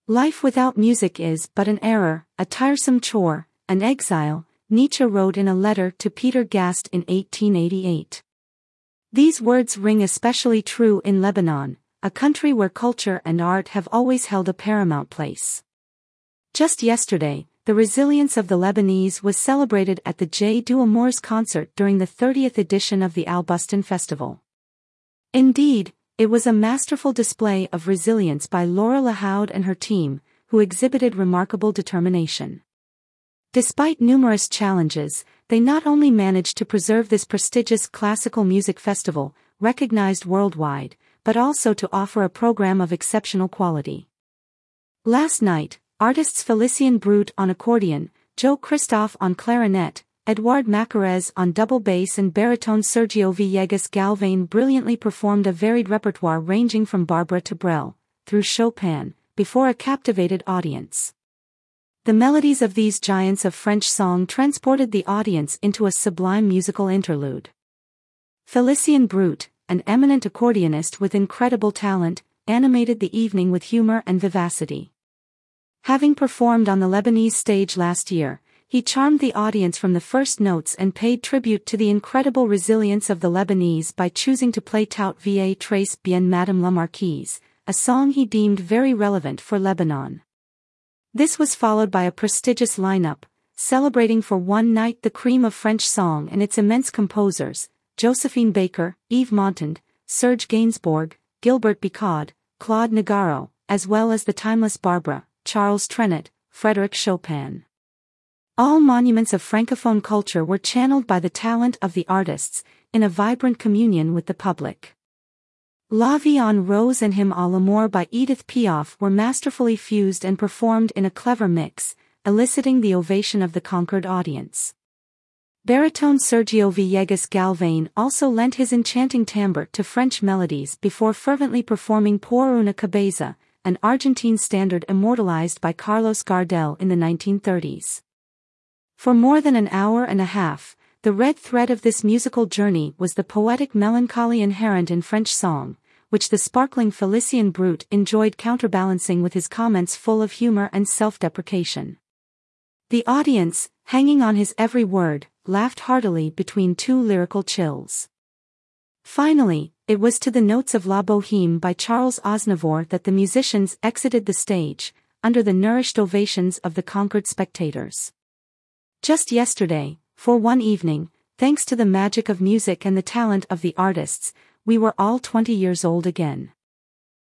Life without music is but an error, a tiresome chore, an exile, Nietzsche wrote in a letter to Peter Gast in 1888. These words ring especially true in Lebanon, a country where culture and art have always held a paramount place. Just yesterday, the resilience of the Lebanese was celebrated at the Jeux d'Amours concert during the 30th edition of the Al Bustan Festival. Indeed, it was a masterful display of resilience by Laura Lahoud and her team, who exhibited remarkable determination. Despite numerous challenges, they not only managed to preserve this prestigious classical music festival, recognized worldwide, but also to offer a program of exceptional quality. Last night, artists Félicien Brut on accordion, Joe Christophe on clarinet, Edouard Macarez on double bass and baritone Sergio Villegas Galvane brilliantly performed a varied repertoire ranging from Barbara to Brel, through Chopin, before a captivated audience. The melodies of these giants of French song transported the audience into a sublime musical interlude. Félicien Brut, an eminent accordionist with incredible talent, animated the evening with humor and vivacity. Having performed on the Lebanese stage last year, he charmed the audience from the first notes and paid tribute to the incredible resilience of the Lebanese by choosing to play Tout va très bien Madame la Marquise, a song he deemed very relevant for Lebanon. This was followed by a prestigious lineup, celebrating for one night the cream of French song and its immense composers, Josephine Baker, Yves Montand, Serge Gainsbourg, Gilbert Bécaud, Claude Nougaro, as well as the timeless Barbara, Charles Trenet, Frédéric Chopin. All monuments of Francophone culture were channeled by the talent of the artists, in a vibrant communion with the public. La Vie en Rose and Hymne à l'amour by Edith Piaf were masterfully fused and performed in a clever mix, eliciting the ovation of the conquered audience. Baritone Sergio Villegas Galvane also lent his enchanting timbre to French melodies before fervently performing Por una cabeza, an Argentine standard immortalized by Carlos Gardel in the 1930s. For more than an hour and a half, the red thread of this musical journey was the poetic melancholy inherent in French song, which the sparkling Félicien Brut enjoyed counterbalancing with his comments full of humor and self-deprecation. The audience, hanging on his every word, laughed heartily between two lyrical chills. Finally, it was to the notes of La Bohème by Charles Aznavour that the musicians exited the stage, under the nourished ovations of the conquered spectators. Just yesterday, for one evening, thanks to the magic of music and the talent of the artists, we were all 20 years old again.